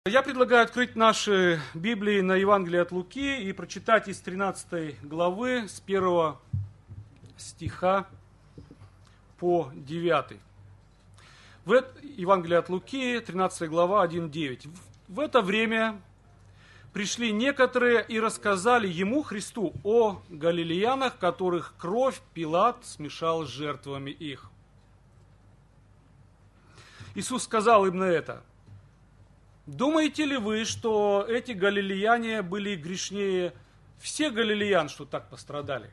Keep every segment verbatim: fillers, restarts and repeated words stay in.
Я предлагаю открыть наши Библии на Евангелие от Луки и прочитать из тринадцатой главы с первого стиха по девятый. В это, Евангелие от Луки, тринадцатая глава, один девять. В это время пришли некоторые и рассказали ему, Христу, о галилеянах, которых кровь Пилат смешал с жертвами их. Иисус сказал им на это: думаете ли вы, что эти галилеяне были грешнее всех галилеян, что так пострадали?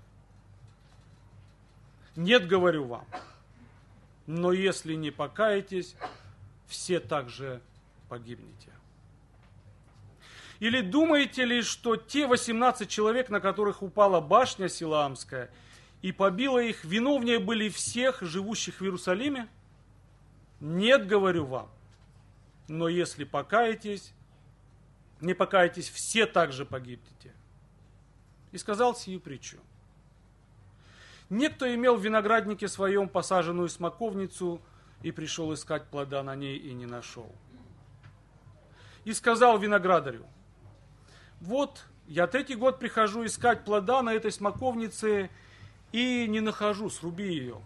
Нет, говорю вам. Но если не покаетесь, все также погибнете. Или думаете ли, что те восемнадцать человек, на которых упала башня Силаамская и побила их, виновнее были всех живущих в Иерусалиме? Нет, говорю вам. Но если покаетесь, не покаетесь, все также погибнете. И сказал сию притчу. Некто имел в винограднике своем посаженную смоковницу и пришел искать плода на ней и не нашел. И сказал виноградарю: вот я третий год прихожу искать плода на этой смоковнице и не нахожу, сруби ее.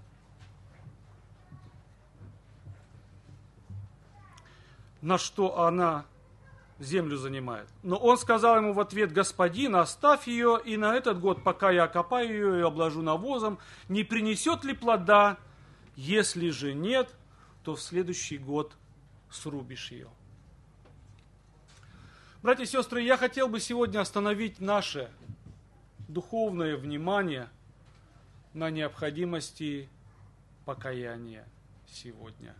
На что она землю занимает. Но он сказал ему в ответ: господин, оставь ее, и на этот год, пока я окопаю ее и обложу навозом, не принесет ли плода? Если же нет, то в следующий год срубишь ее. Братья и сестры, я хотел бы сегодня остановить наше духовное внимание на необходимости покаяния сегодня.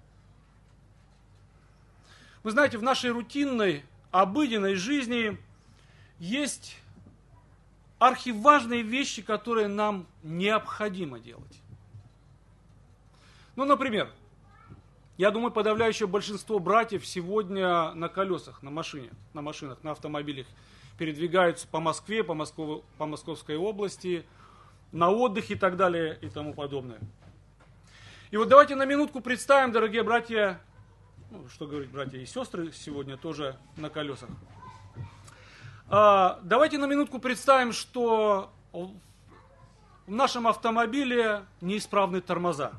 Вы знаете, в нашей рутинной, обыденной жизни есть архиважные вещи, которые нам необходимо делать. Ну, например, я думаю, подавляющее большинство братьев сегодня на колесах, на машине, на машинах, на автомобилях передвигаются по Москве, по, Москву, по Московской области, на отдых и так далее и тому подобное. И вот давайте на минутку представим, дорогие братья, ну, что говорить, братья и сестры сегодня тоже на колесах. А, давайте на минутку представим, что в нашем автомобиле неисправны тормоза.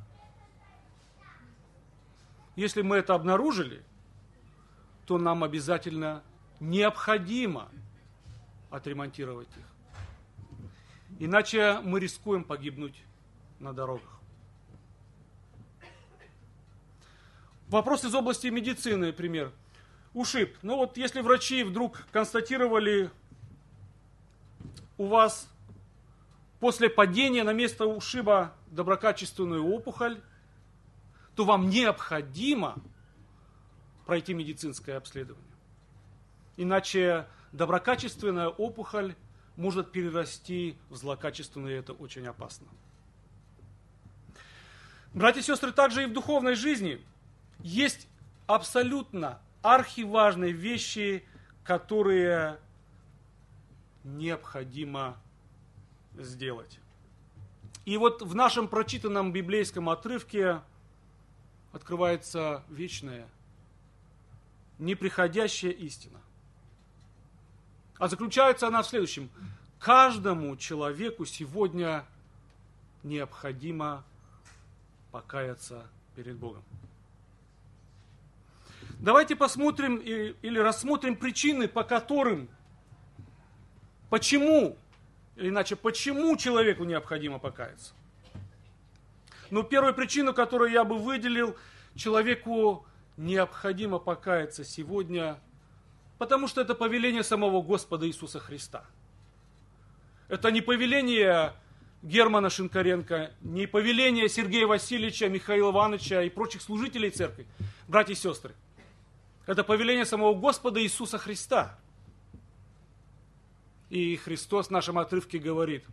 Если мы это обнаружили, то нам обязательно необходимо отремонтировать их. Иначе мы рискуем погибнуть на дорогах. Вопрос из области медицины, например. Ушиб. Ну вот если врачи вдруг констатировали у вас после падения на место ушиба доброкачественную опухоль, то вам необходимо пройти медицинское обследование. Иначе доброкачественная опухоль может перерасти в злокачественную, и это очень опасно. Братья и сестры, также и в духовной жизни есть абсолютно архиважные вещи, которые необходимо сделать. И вот в нашем прочитанном библейском отрывке открывается вечная, неприходящая истина. А заключается она в следующем. Каждому человеку сегодня необходимо покаяться перед Богом. Давайте посмотрим или рассмотрим причины, по которым, почему, или иначе, почему человеку необходимо покаяться. Ну, первую причину, которую я бы выделил, человеку необходимо покаяться сегодня, потому что это повеление самого Господа Иисуса Христа. Это не повеление Германа Шинкаренко, не повеление Сергея Васильевича, Михаила Ивановича и прочих служителей церкви. Братья и сестры, это повеление самого Господа Иисуса Христа. И Христос в нашем отрывке говорит: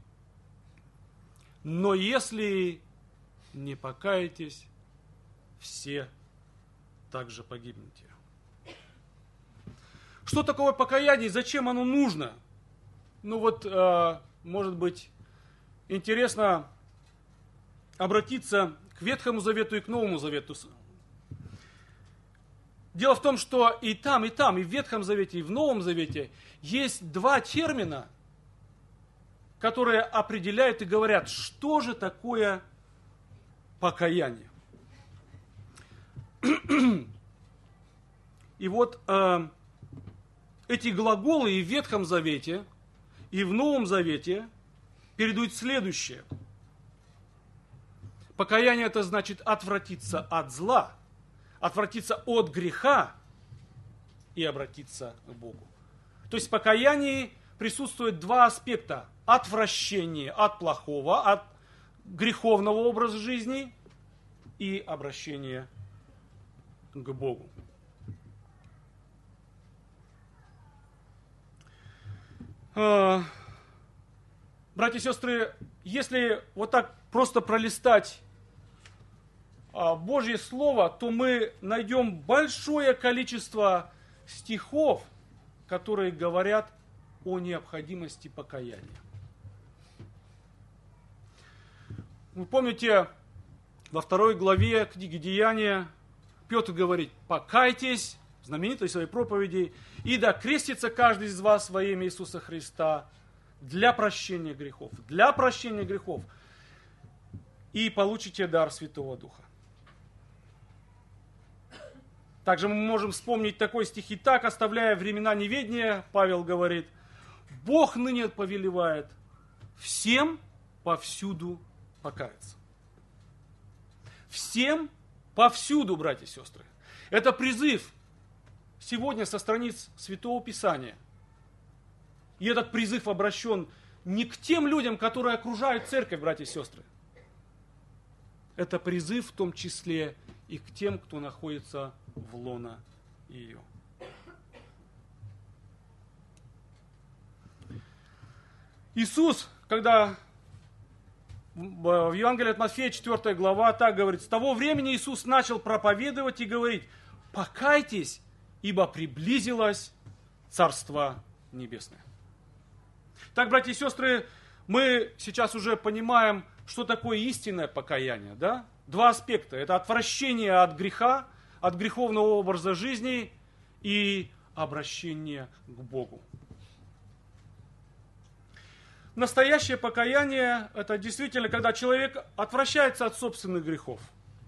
но если не покаетесь, все также погибнете. Что такое покаяние и зачем оно нужно? Ну вот, э, может быть, интересно обратиться к Ветхому Завету и к Новому Завету. Дело в том, что и там, и там, и в Ветхом Завете, и в Новом Завете есть два термина, которые определяют и говорят, что же такое покаяние. И вот э, эти глаголы и в Ветхом Завете, и в Новом Завете передают следующее. Покаяние — это значит отвратиться от зла, отвратиться от греха и обратиться к Богу. То есть в покаянии присутствует два аспекта. Отвращение от плохого, от греховного образа жизни и обращение к Богу. Братья и сестры, если вот так просто пролистать Божье Слово, то мы найдем большое количество стихов, которые говорят о необходимости покаяния. Вы помните, во второй главе книги Деяния Петр говорит: покайтесь, в знаменитой своей проповеди, и да крестится каждый из вас во имя Иисуса Христа для прощения грехов, для прощения грехов, и получите дар Святого Духа. Также мы можем вспомнить такой стих: «Итак, оставляя времена неведения, Павел говорит, Бог ныне повелевает всем повсюду покаяться». Всем повсюду, братья и сестры. Это призыв сегодня со страниц Святого Писания. И этот призыв обращен не к тем людям, которые окружают церковь, братья и сестры. Это призыв в том числе и к тем, кто находится в лоно ее. Иисус, когда в Евангелии от Матфея, четвёртая глава, так говорит: с того времени Иисус начал проповедовать и говорить: покайтесь, ибо приблизилось Царство Небесное. Так, братья и сестры, мы сейчас уже понимаем, что такое истинное покаяние, да? Два аспекта. Это отвращение от греха, от греховного образа жизни и обращение к Богу. Настоящее покаяние – это действительно, когда человек отвращается от собственных грехов,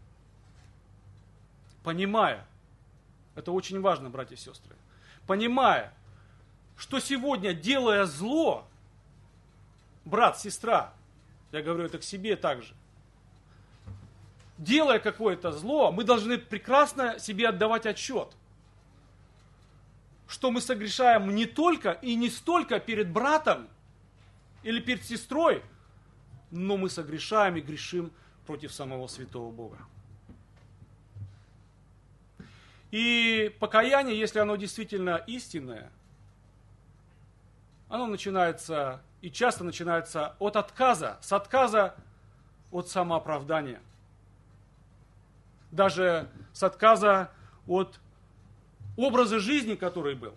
понимая, это очень важно, братья и сестры, понимая, что сегодня, делая зло, брат, сестра, я говорю это к себе также, делая какое-то зло, мы должны прекрасно себе отдавать отчет, что мы согрешаем не только и не столько перед братом или перед сестрой, но мы согрешаем и грешим против самого святого Бога. И покаяние, если оно действительно истинное, оно начинается и часто начинается от отказа, с отказа от самооправдания. Даже с отказа от образа жизни, который был.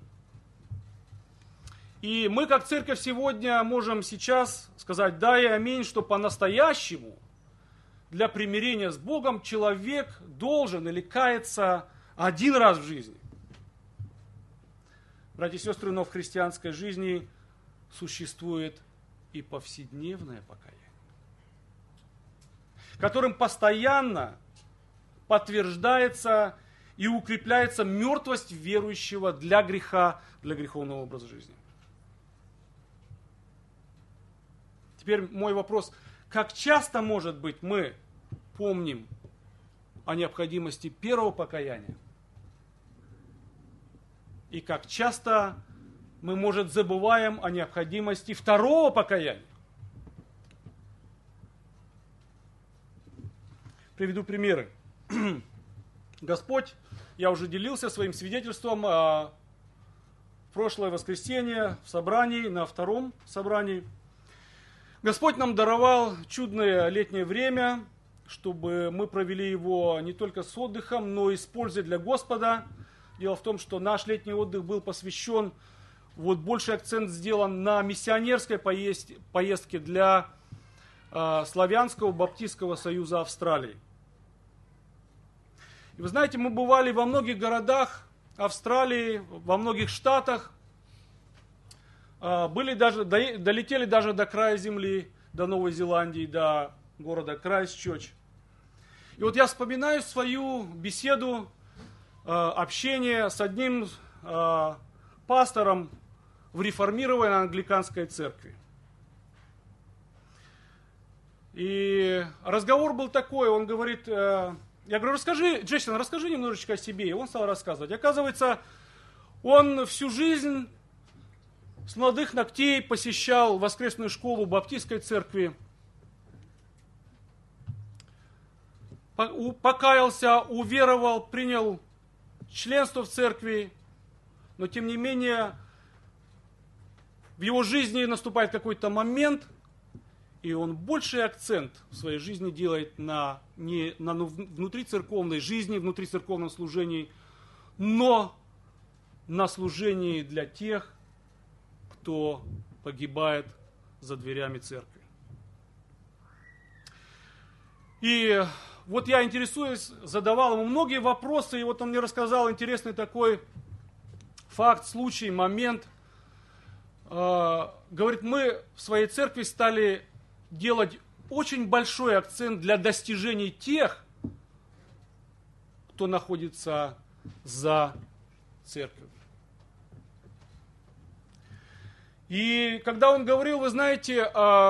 И мы, как церковь, сегодня можем сейчас сказать да и аминь, что по-настоящему для примирения с Богом человек должен или каяться один раз в жизни. Братья и сестры, но в христианской жизни существует и повседневное покаяние, которым постоянно подтверждается и укрепляется мертвость верующего для греха, для греховного образа жизни. Теперь мой вопрос: как часто, может быть, мы помним о необходимости первого покаяния? И как часто мы, может, забываем о необходимости второго покаяния? Приведу примеры. Господь, я уже делился своим свидетельством в прошлое воскресенье в собрании, на втором собрании. Господь нам даровал чудное летнее время, чтобы мы провели его не только с отдыхом, но и с пользой для Господа. Дело в том, что наш летний отдых был посвящен, вот больший акцент сделан на миссионерской поездке для э, Славянского Баптистского союза Австралии. И вы знаете, мы бывали во многих городах Австралии, во многих штатах, были даже, долетели даже до края земли, до Новой Зеландии, до города Крайстчерч. И вот я вспоминаю свою беседу, общение с одним пастором в реформированной англиканской церкви. И разговор был такой, он говорит, я говорю, расскажи, Джейсон, расскажи немножечко о себе. И он стал рассказывать. Оказывается, он всю жизнь с молодых ногтей посещал воскресную школу Баптистской церкви. Покаялся, уверовал, принял членство в церкви. Но тем не менее, в его жизни наступает какой-то момент, и он больший акцент в своей жизни делает на, не на внутрицерковной жизни, внутрицерковном служении, но на служении для тех, кто погибает за дверями церкви. И вот я, интересуюсь, задавал ему многие вопросы, и вот он мне рассказал интересный такой факт, случай, момент. Э, говорит, мы в своей церкви стали делать очень большой акцент для достижений тех, кто находится за церковью. И когда он говорил, вы знаете,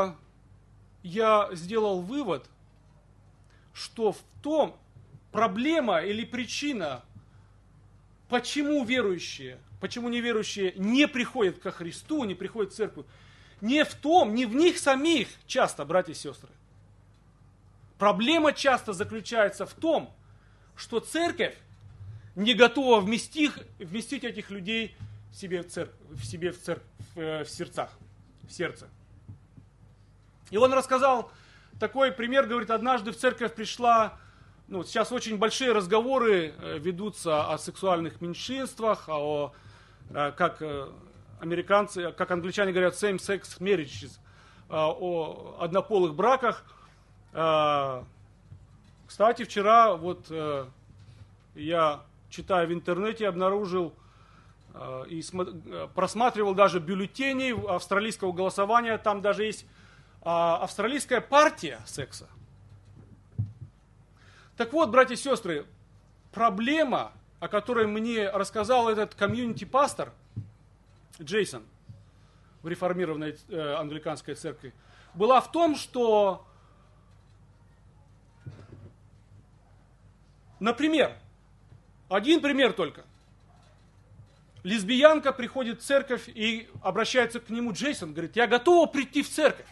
я сделал вывод, что в том проблема или причина, почему верующие, почему неверующие не приходят ко Христу, не приходят в церковь, не в том, не в них самих часто, братья и сестры. Проблема часто заключается в том, что церковь не готова вместить, вместить этих людей в себе в, церковь, в, себе в, церковь, в сердцах, в сердце. И он рассказал такой пример, говорит, однажды в церковь пришла, ну, сейчас очень большие разговоры ведутся о сексуальных меньшинствах, о, как американцы, как англичане говорят, same-sex marriages, о однополых браках. Кстати, вчера вот я, читая в интернете, обнаружил и просматривал даже бюллетени австралийского голосования, там даже есть австралийская партия секса. Так вот, братья и сестры, проблема, о которой мне рассказал этот комьюнити-пастор Джейсон в реформированной э, англиканской церкви, была в том, что, например, один пример только. Лесбиянка приходит в церковь и обращается к нему, Джейсон, говорит, я готова прийти в церковь.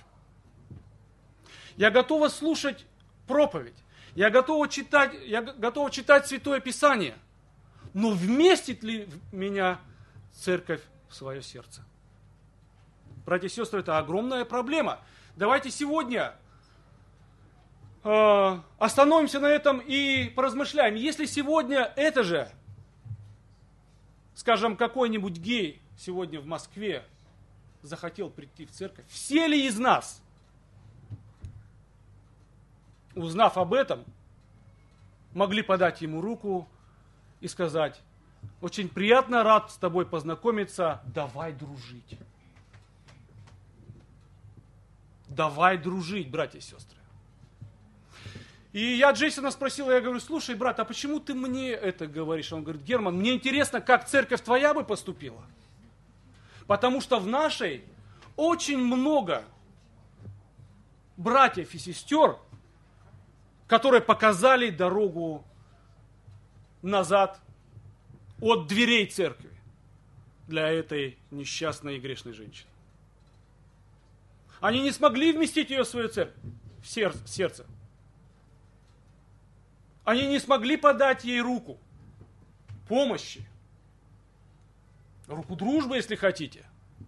Я готова слушать проповедь. Я готова читать, я готова читать Святое Писание. Но вместит ли меня церковь в свое сердце? Братья и сестры, это огромная проблема. Давайте сегодня э, остановимся на этом и поразмышляем. Если сегодня это же, скажем, какой-нибудь гей сегодня в Москве захотел прийти в церковь, все ли из нас, узнав об этом, могли подать ему руку и сказать, очень приятно, рад с тобой познакомиться, давай дружить. Давай дружить, братья и сестры. И я Джейсона спросил, я говорю, слушай, брат, а почему ты мне это говоришь? Он говорит, Герман, мне интересно, как церковь твоя бы поступила. Потому что в нашей очень много братьев и сестер, которые показали дорогу назад от дверей церкви для этой несчастной и грешной женщины. Они не смогли вместить ее в свою церковь, в сердце. Они не смогли подать ей руку помощи, руку дружбы, если хотите.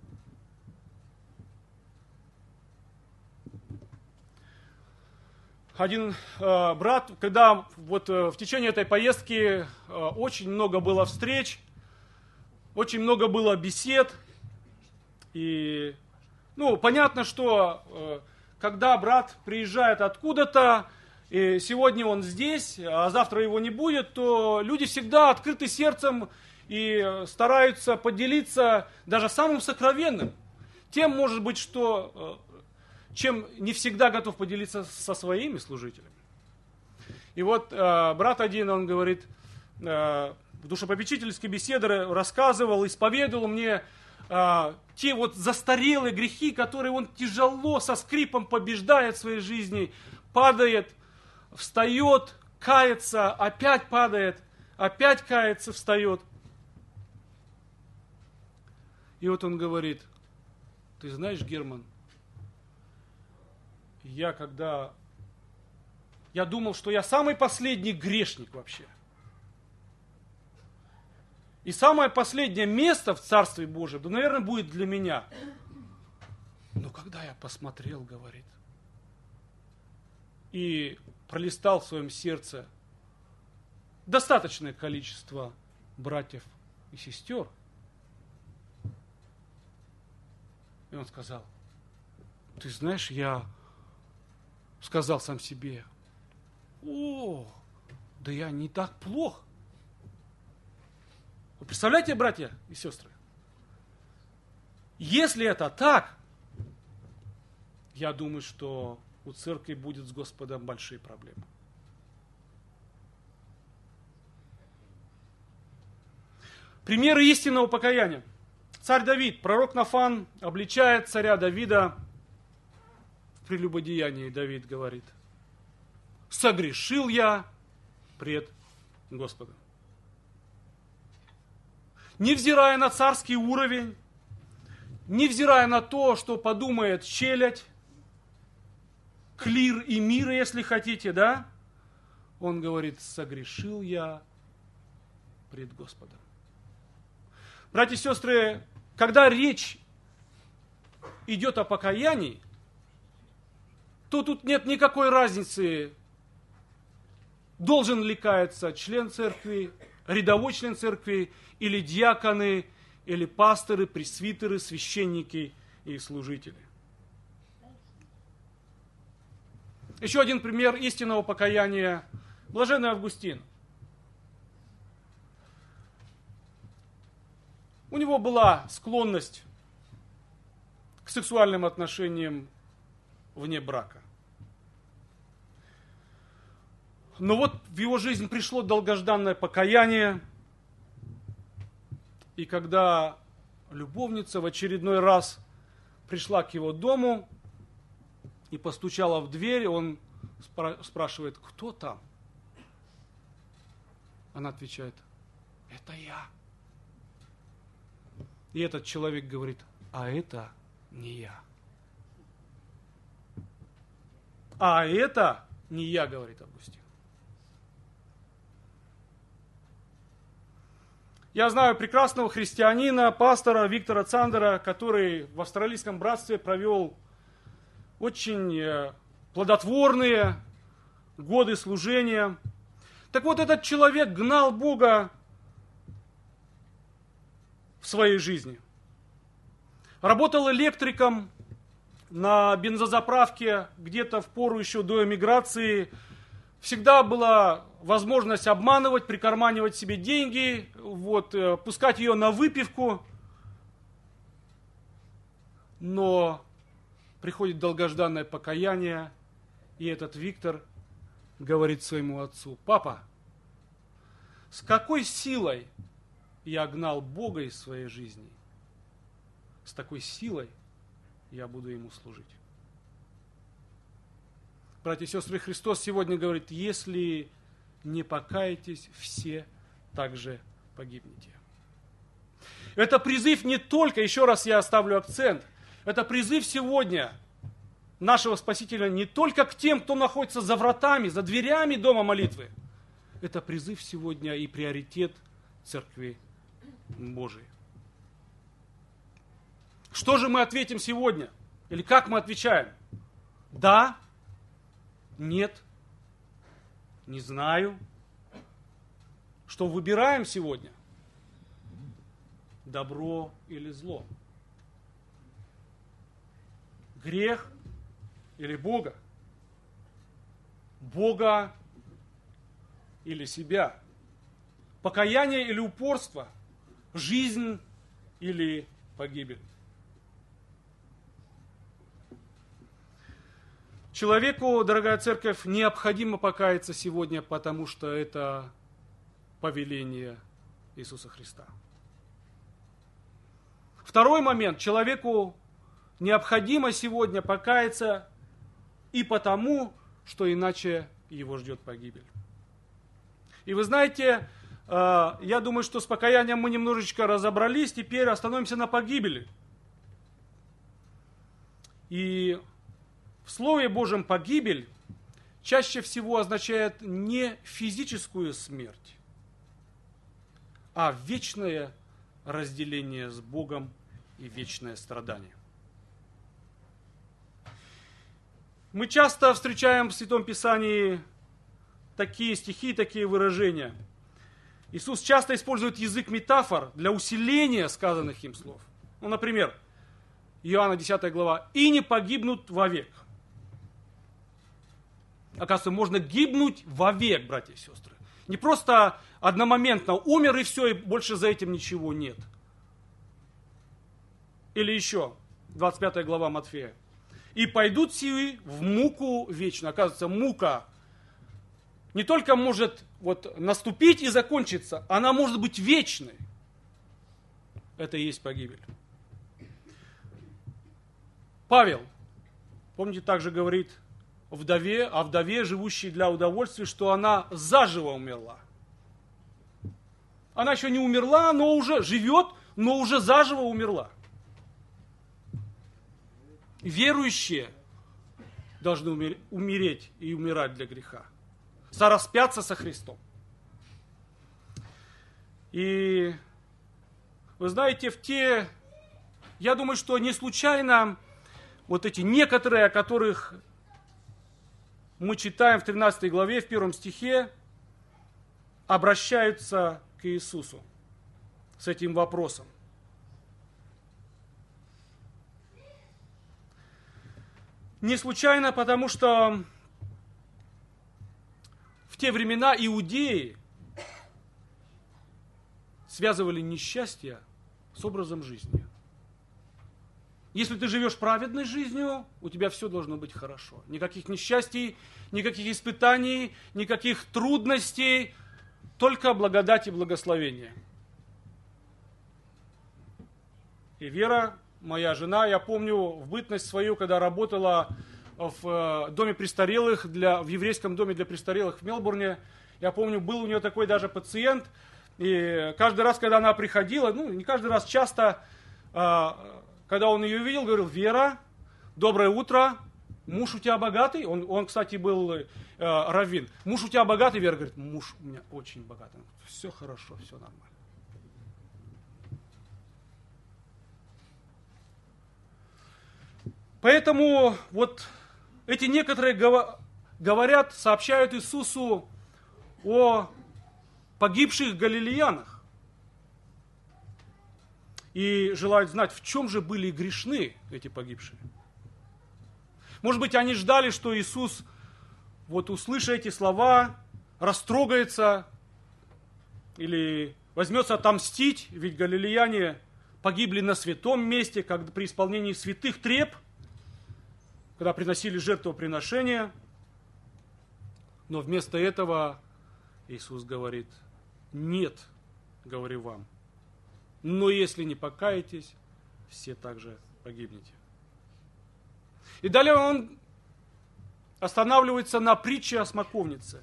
Один э, брат, когда вот э, в течение этой поездки э, очень много было встреч, очень много было бесед. И, ну, понятно, что э, когда брат приезжает откуда-то, и сегодня он здесь, а завтра его не будет, то люди всегда открыты сердцем и стараются поделиться даже самым сокровенным. Тем, может быть, что, чем не всегда готов поделиться со своими служителями. И вот э, брат один, он говорит, э, в душепопечительской беседе рассказывал, исповедовал мне э, те вот застарелые грехи, которые он тяжело, со скрипом побеждает в своей жизни, падает, встает, кается, опять падает, опять кается, встает. И вот он говорит, ты знаешь, Герман, я когда... Я думал, что я самый последний грешник вообще. И самое последнее место в Царстве Божьем, да, наверное, будет для меня. Но когда я посмотрел, говорит, и пролистал в своем сердце достаточное количество братьев и сестер, и он сказал, ты знаешь, я сказал сам себе, о, да я не так плох. Вы представляете, братья и сестры? Если это так, я думаю, что у церкви будет с Господом большие проблемы. Примеры истинного покаяния. Царь Давид, пророк Нафан обличает царя Давида в прелюбодеянии. Давид говорит, согрешил я пред Господом. Невзирая на царский уровень, невзирая на то, что подумает челядь, клир и мир, если хотите, да, он говорит, согрешил я пред Господом. Братья и сестры, когда речь идет о покаянии, то тут нет никакой разницы, должен ли каяться член церкви, рядовой член церкви, или диаконы, или пасторы, пресвитеры, священники и служители. Еще один пример истинного покаяния. Блаженный Августин. У него была склонность к сексуальным отношениям вне брака. Но вот в его жизнь пришло долгожданное покаяние, и когда любовница в очередной раз пришла к его дому и постучала в дверь, он спра- спрашивает, кто там? Она отвечает, это я. И этот человек говорит, а это не я. А это не я, говорит Августин. Я знаю прекрасного христианина, пастора Виктора Цандера, который в австралийском братстве провел очень плодотворные годы служения. Так вот, этот человек гнал Бога в своей жизни. Работал электриком на бензозаправке где-то в пору еще до эмиграции. Всегда была возможность обманывать, прикарманивать себе деньги, вот, пускать ее на выпивку. Но приходит долгожданное покаяние, и этот Виктор говорит своему отцу, папа, с какой силой я гнал Бога из своей жизни, с такой силой я буду ему служить. Братья и сестры, Христос сегодня говорит, если не покаетесь, все также погибнете. Это призыв не только, еще раз я оставлю акцент, это призыв сегодня нашего Спасителя не только к тем, кто находится за вратами, за дверями дома молитвы. Это призыв сегодня и приоритет Церкви Божией. Что же мы ответим сегодня? Или как мы отвечаем? Да, нет, не знаю. Что выбираем сегодня? Добро или зло? Грех или Бога? Бога или себя, покаяние или упорство, жизнь или погибель. Человеку, дорогая церковь, необходимо покаяться сегодня, потому что это повеление Иисуса Христа. Второй момент. Человеку необходимо сегодня покаяться и потому, что иначе его ждет погибель. И вы знаете, я думаю, что с покаянием мы немножечко разобрались, теперь остановимся на погибели. И в Слове Божьем погибель чаще всего означает не физическую смерть, а вечное разделение с Богом и вечное страдание. Мы часто встречаем в Святом Писании такие стихи, такие выражения. Иисус часто использует язык метафор для усиления сказанных им слов. Ну, например, Иоанна десятая глава. «И не погибнут вовек». Оказывается, можно гибнуть вовек, братья и сестры. Не просто одномоментно умер и все, и больше за этим ничего нет. Или еще, двадцать пятая глава Матфея. «И пойдут сии в муку вечную». Оказывается, мука не только может вот наступить и закончиться, она может быть вечной. Это и есть погибель. Павел, помните, также говорит вдове, о вдове, живущей для удовольствия, что она заживо умерла. Она еще не умерла, но уже живет, но уже заживо умерла. Верующие должны умереть и умирать для греха. Сораспяться со Христом. И вы знаете, в те, я думаю, что не случайно вот эти некоторые, о которых мы читаем в тринадцатой главе, в первом стихе, обращаются к Иисусу с этим вопросом. Не случайно, потому что в те времена иудеи связывали несчастье с образом жизни. Если ты живешь праведной жизнью, у тебя все должно быть хорошо. Никаких несчастий, никаких испытаний, никаких трудностей, только благодать и благословение. И Вера, моя жена, я помню в бытность свою, когда работала в доме престарелых, для, в еврейском доме для престарелых в Мелбурне, я помню, был у нее такой даже пациент, и каждый раз, когда она приходила, ну, не каждый раз, часто, когда он ее видел, говорил: «Вера, доброе утро, муж у тебя богатый?» Он, он кстати, был э, раввин. «Муж у тебя богатый?» Вера говорит: «Муж у меня очень богатый». Все хорошо, все нормально. Поэтому вот эти некоторые говорят, сообщают Иисусу о погибших галилеянах. И желают знать, в чем же были грешны эти погибшие. Может быть, они ждали, что Иисус, вот услыша эти слова, растрогается или возьмется отомстить, ведь галилеяне погибли на святом месте, как при исполнении святых треб, когда приносили жертвоприношения. Но вместо этого Иисус говорит: «Нет, говорю вам, но если не покаетесь, все также погибнете». И далее он останавливается на притче о смоковнице.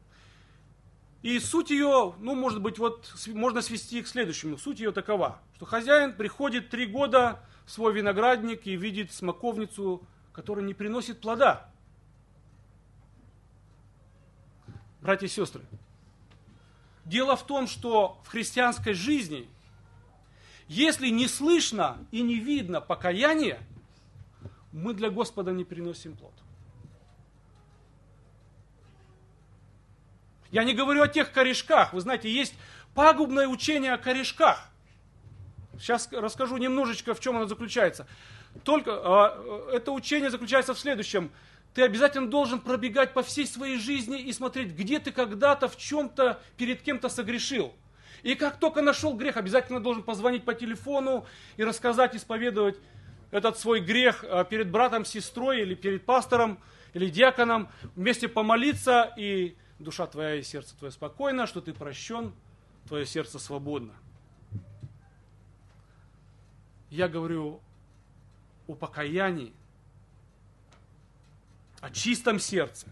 И суть ее, ну, может быть, вот можно свести к следующему. Суть ее такова, что хозяин приходит три года в свой виноградник и видит смоковницу, которая не приносит плода. Братья и сестры, дело в том, что в христианской жизни, если не слышно и не видно покаяния, мы для Господа не приносим плод. Я не говорю о тех корешках. Вы знаете, есть пагубное учение о корешках. Сейчас расскажу немножечко, в чем оно заключается. Только это учение заключается в следующем. ты обязательно должен пробегать по всей своей жизни и смотреть, где ты когда-то в чем-то перед кем-то согрешил. И как только нашел грех, обязательно должен позвонить по телефону и рассказать, исповедовать этот свой грех перед братом, сестрой или перед пастором или диаконом, вместе помолиться, и душа твоя и сердце твое спокойно, что ты прощен, твое сердце свободно. Я говорю о покаянии, о чистом сердце.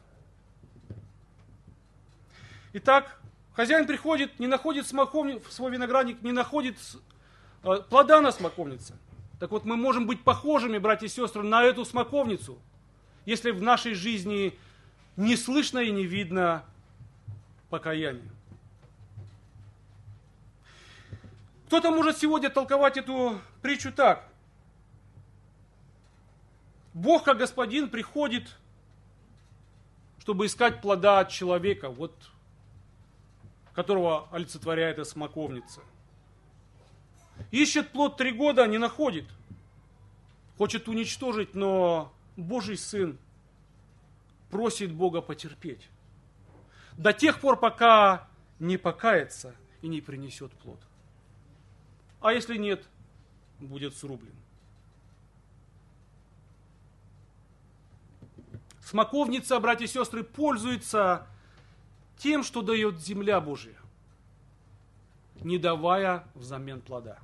Итак, хозяин приходит, не находит смоковницу, свой виноградник, не находит э, плода на смоковнице. Так вот, мы можем быть похожими, братья и сестры, на эту смоковницу, если в нашей жизни не слышно и не видно покаяния. Кто-то может сегодня толковать эту притчу так. Бог, как Господин, приходит, чтобы искать плода от человека, вот, которого олицетворяет эта смоковница. Ищет плод три года, не находит. Хочет уничтожить, но Божий Сын просит Бога потерпеть. До тех пор, пока не покается и не принесет плод. А если нет, будет срублен. Смоковница, братья и сестры, пользуется тем, что дает земля Божия, не давая взамен плода.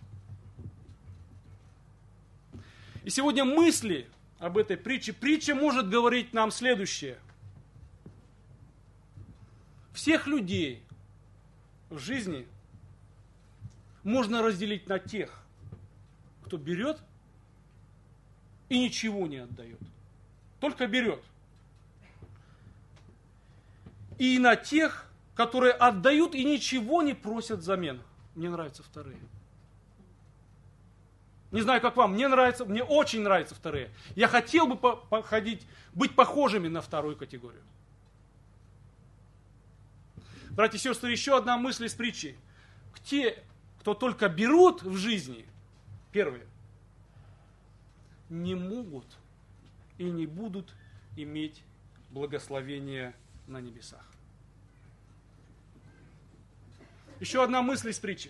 И сегодня мысли об этой притче. Притча может говорить нам следующее. Всех людей в жизни можно разделить на тех, кто берет и ничего не отдает. Только берет. И на тех, которые отдают и ничего не просят взамен. Мне нравятся вторые. Не знаю, как вам, мне нравится, мне очень нравятся вторые. Я хотел бы походить, быть похожими на вторую категорию. Братья и сестры, еще одна мысль из притчи. Те, кто только берут в жизни, первые, не могут и не будут иметь благословения на небесах. Еще одна мысль из притчи.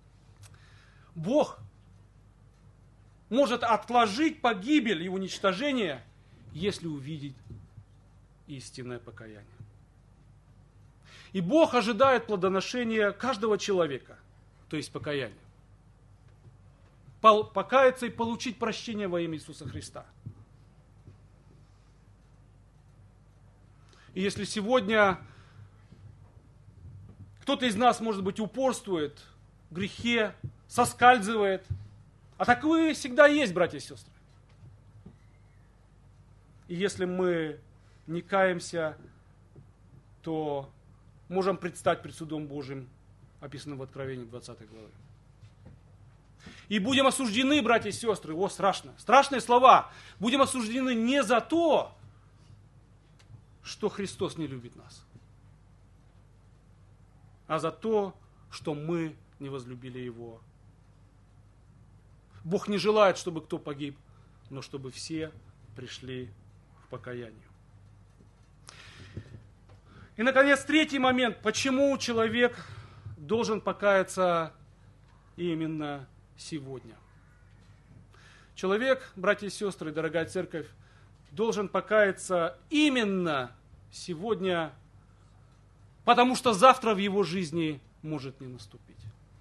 Бог может отложить погибель и уничтожение, если увидит истинное покаяние. И Бог ожидает плодоношения каждого человека, то есть покаяния. Покаяться и получить прощение во имя Иисуса Христа. И если сегодня кто-то из нас, может быть, упорствует в грехе, соскальзывает, а таковые всегда есть, братья и сестры. И если мы не каемся, то можем предстать пред судом Божьим, описанным в Откровении двадцатой главы. И будем осуждены, братья и сестры, о, страшно, страшные слова, будем осуждены не за то, что Христос не любит нас, а за то, что мы не возлюбили Его. Бог не желает, чтобы кто погиб, но чтобы все пришли в покаяние. И, наконец, третий момент. Почему человек должен покаяться именно сегодня? Человек, братья и сестры, дорогая церковь, должен покаяться именно сегодня, потому что завтра в его жизни может не наступить.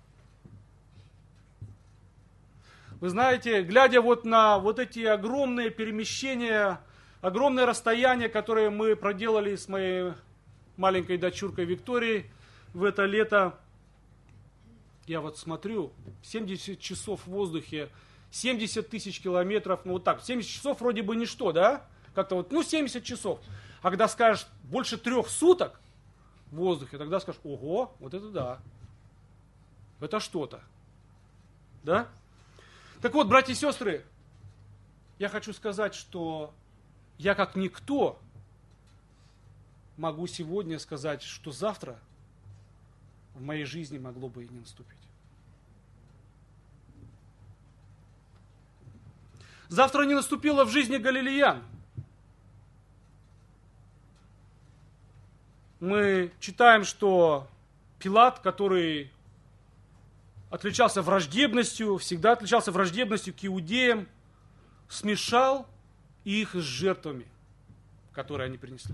Вы знаете, глядя вот на вот эти огромные перемещения, огромное расстояние, которое мы проделали с моей маленькой дочуркой Викторией в это лето, я вот смотрю, семьдесят часов в воздухе, семьдесят тысяч километров, ну вот так, семьдесят часов вроде бы ничто, да? Как-то вот, ну семьдесят часов. А когда скажешь больше трех суток в воздухе, тогда скажешь, ого, вот это да. Это что-то. Да? Так вот, братья и сестры, я хочу сказать, что я как никто могу сегодня сказать, что завтра в моей жизни могло бы и не наступить. Завтра не наступило в жизни галилеян. мы читаем, что Пилат, который отличался враждебностью, всегда отличался враждебностью к иудеям, смешал их с жертвами, которые они принесли.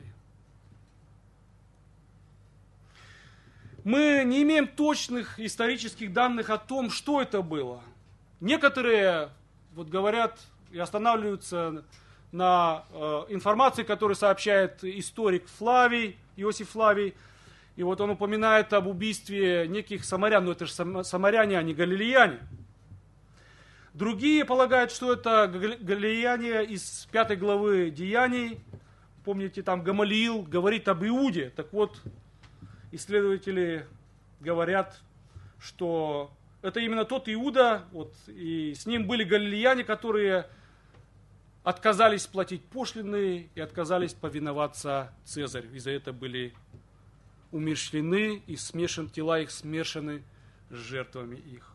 Мы не имеем точных исторических данных о том, что это было. Некоторые вот говорят и останавливаются на э, информации, которую сообщает историк Флавий, Иосиф Флавий. И вот он упоминает об убийстве неких самарян, но это же самаряне, а не галилеяне. Другие полагают, что это галилеяне из пятой главы Деяний. Помните, там Гамалиил говорит об Иуде. Так вот, исследователи говорят, что это именно тот Иуда, вот, и с ним были галилеяне, которые отказались платить пошлины и отказались повиноваться Цезарю. И за это были умерщвлены, и смешан, тела их смешаны с жертвами их.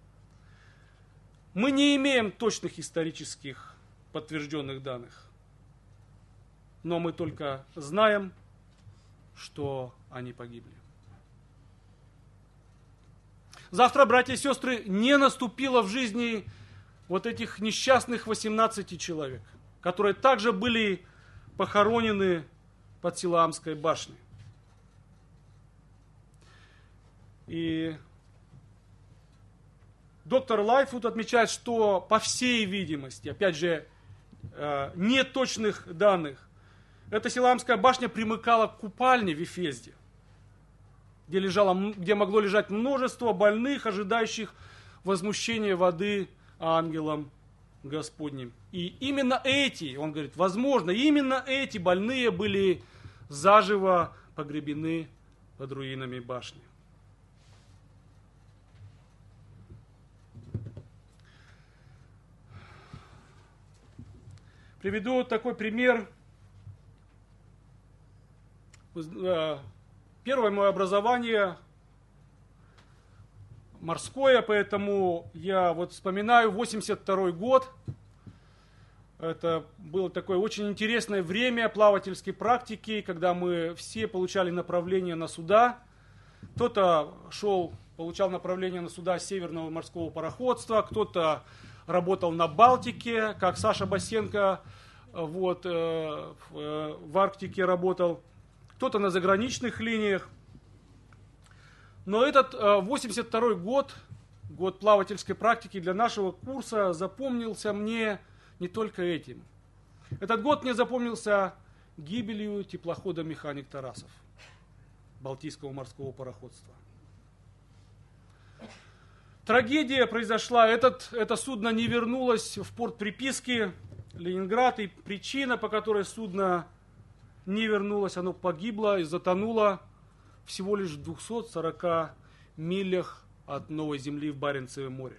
Мы не имеем точных исторических подтвержденных данных, но мы только знаем, что они погибли. Завтра, братья и сестры, не наступило в жизни вот этих несчастных восемнадцати человек, которые также были похоронены под Силаамской башней. И доктор Лайтфуд отмечает, что по всей видимости, опять же, нет точных данных, эта Силаамская башня примыкала к купальне в Вифезде, где, лежало, где могло лежать множество больных, ожидающих возмущения воды ангелом Господним. И именно эти, он говорит, возможно, именно эти больные были заживо погребены под руинами башни. Приведу такой пример. Первое мое образование морское, поэтому я вот вспоминаю восемьдесят второй год. Это было такое очень интересное время плавательской практики, когда мы все получали направление на суда. Кто-то шел, получал направление на суда Северного морского пароходства, кто-то работал на Балтике, как Саша Басенко вот, э, э, в Арктике работал, кто-то на заграничных линиях. Но этот э, восемьдесят второй год, год плавательской практики для нашего курса запомнился мне не только этим. Этот год мне запомнился гибелью теплохода «Механик Тарасов» Балтийского морского пароходства. Трагедия произошла, этот, это судно не вернулось в порт приписки Ленинград, и причина, по которой судно не вернулось, оно погибло и затонуло всего лишь в двухстах сорока милях от Новой Земли в Баренцевом море.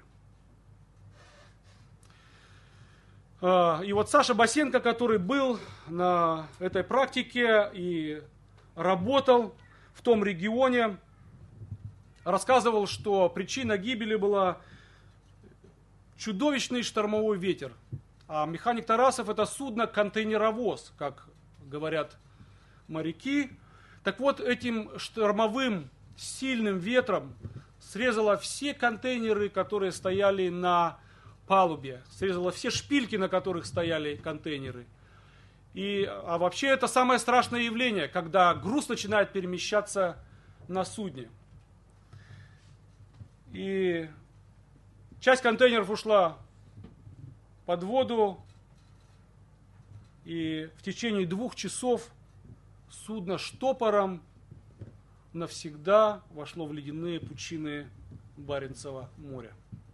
И вот Саша Басенко, который был на этой практике и работал в том регионе, рассказывал, что причина гибели была чудовищный штормовой ветер. А «Механик Тарасов» — это судно-контейнеровоз, как говорят моряки. Так вот, этим штормовым сильным ветром срезало все контейнеры, которые стояли на палубе, срезало все шпильки, на которых стояли контейнеры. И, а вообще это самое страшное явление, когда груз начинает перемещаться на судне. И часть контейнеров ушла под воду, и в течение двух часов судно штопором навсегда вошло в ледяные пучины Баренцева моря.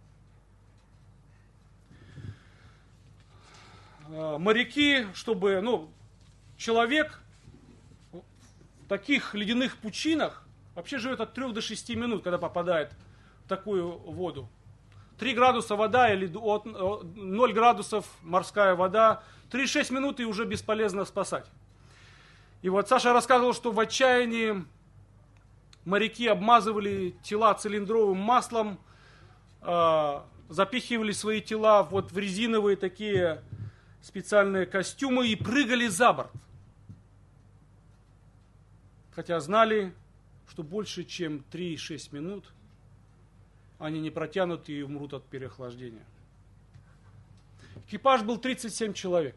Моряки, чтобы, ну, человек в таких ледяных пучинах вообще живет от трёх до шести минут, когда попадает в такую воду. три градуса вода или от ноль градусов морская вода, три-шесть минут и уже бесполезно спасать. И вот Саша рассказывал, что в отчаянии моряки обмазывали тела цилиндровым маслом, э, запихивали свои тела вот в резиновые такие специальные костюмы и прыгали за борт. хотя знали, что больше чем три-шесть минут они не протянут и умрут от переохлаждения. Экипаж был тридцать семь человек.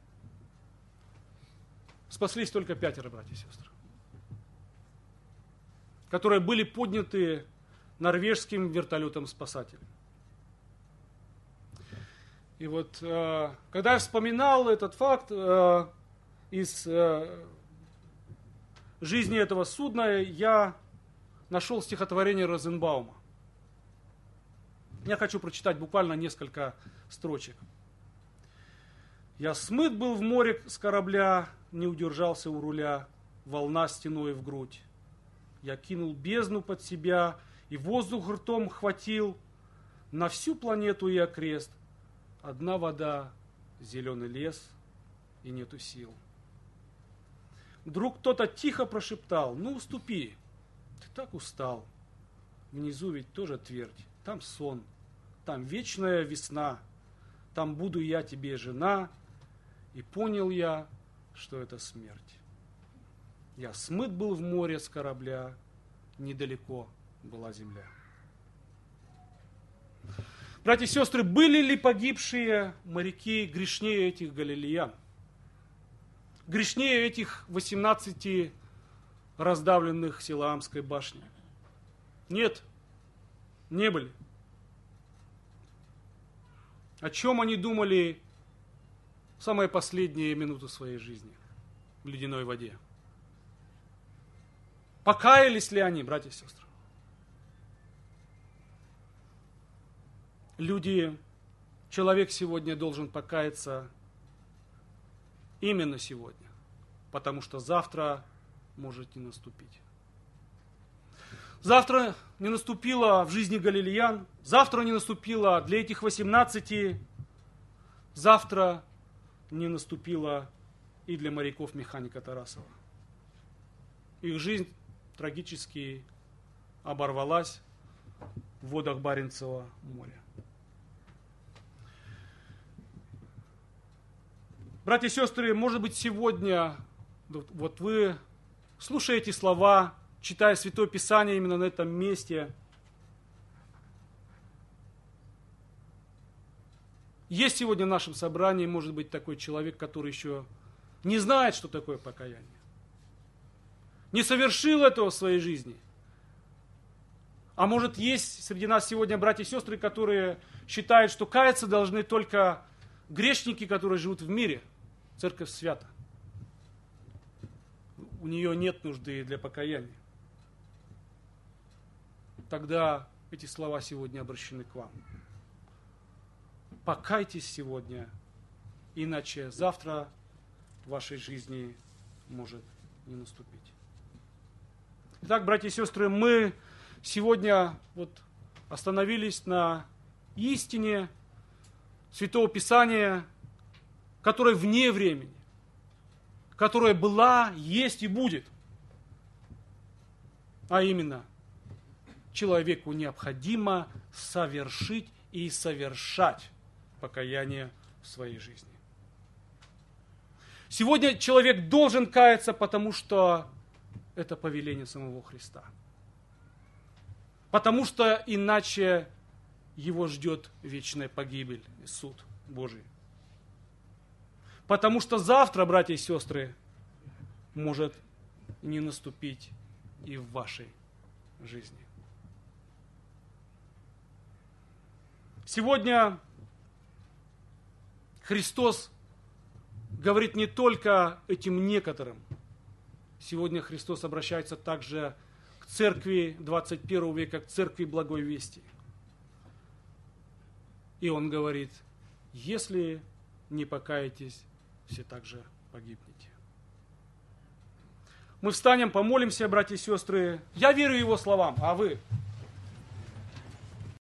Спаслись только пятеро, братья и сестры, которые были подняты норвежским вертолетом-спасателем. И вот, когда я вспоминал этот факт из жизни этого судна, я нашел стихотворение Розенбаума. Я хочу прочитать буквально несколько строчек. «Я смыт был в море с корабля, не удержался у руля, волна стеной в грудь. Я кинул бездну под себя, и воздух ртом хватил. На всю планету и окрест одна вода, зеленый лес, и нету сил. Вдруг кто-то тихо прошептал: ну уступи, ты так устал. Внизу ведь тоже твердь, там сон, там вечная весна, там буду я тебе жена. И понял я, что это смерть. Я смыт был в море с корабля, недалеко была земля». Братья и сестры, были ли погибшие моряки грешнее этих галилеян? Грешнее этих восемнадцати раздавленных Силаамской башни? Нет, не были. О чем они думали в самые последние минуты своей жизни в ледяной воде? Покаялись ли они, братья и сестры? Люди, человек сегодня должен покаяться именно сегодня, потому что завтра может не наступить. Завтра не наступило в жизни галилеян, завтра не наступило для этих восемнадцати, завтра не наступило и для моряков механика Тарасова. Их жизнь трагически оборвалась в водах Баренцева моря. Братья и сестры, может быть, сегодня вот вы слушаете слова, читая Святое Писание именно на этом месте. Есть сегодня в нашем собрании, может быть, такой человек, который еще не знает, что такое покаяние. Не совершил этого в своей жизни. А может, есть среди нас сегодня братья и сестры, которые считают, что каяться должны только грешники, которые живут в мире. Церковь свята. У нее нет нужды для покаяния. Тогда эти слова сегодня обращены к вам. Покайтесь сегодня, иначе завтра в вашей жизни может не наступить. Итак, братья и сестры, мы сегодня вот остановились на истине Святого Писания, которая вне времени, которая была, есть и будет. А именно, человеку необходимо совершить и совершать покаяние в своей жизни. Сегодня человек должен каяться, потому что это повеление самого Христа. Потому что иначе его ждет вечная погибель и суд Божий. Потому что завтра, братья и сестры, может не наступить и в вашей жизни. Сегодня Христос говорит не только этим некоторым. Сегодня Христос обращается также к церкви двадцать первого века, к церкви Благой Вести. И Он говорит: если не покаетесь, все также погибнете. Мы встанем, помолимся, братья и сестры. Я верю Его словам, а вы?